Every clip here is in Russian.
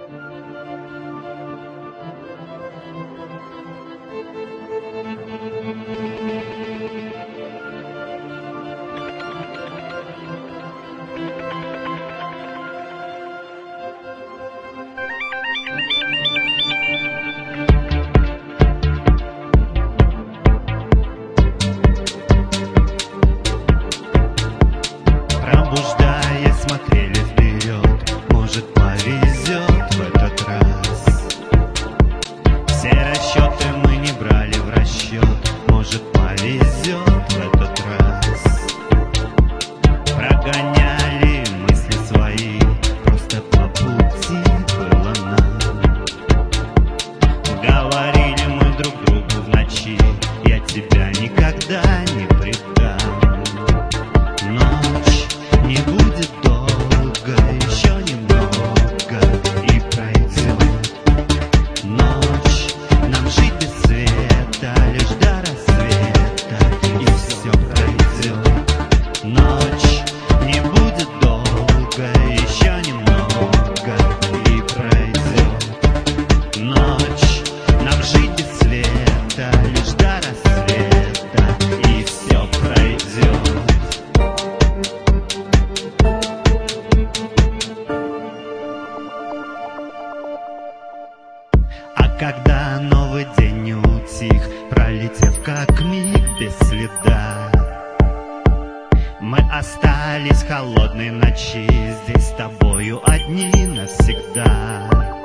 Пробуждаясь, смотрели вперед, может, повезет в этот раз. Все расчеты мы не брали в расчет, может, повезет в этот раз. Прогоняли мысли свои, просто по пути было нам. Говорили мы друг другу в ночи, я тебя никогда не предам. Ночь не будет долго, еще немного и пройдет. Ночь, нам жить без света, лишь до рассвета, и все пройдет. Ночь не будет долго, еще немного и пройдет. Ночь, нам жить без света, лишь до рассвета, и все пройдет. А когда новый день не утих, пролетев как миг без следа, мы остались в холодной ночи, здесь с тобою одни навсегда.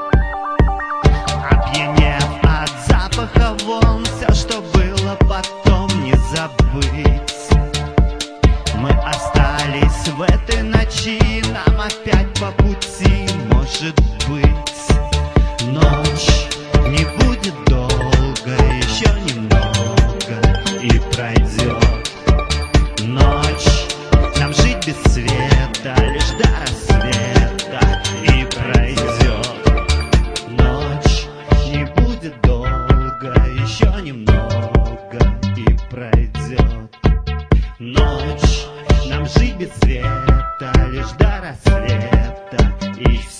Опьянев от запаха волн, все, что было потом, не забыть. Мы остались в этой ночи, нам опять по пути, может быть. Ночь не будет долго, еще немного и пройдет. Ночь, нам жить без света, лишь до рассвета и пройдет. Ночь не будет долго, еще немного и пройдет. Ночь, нам жить без света, лишь до рассвета и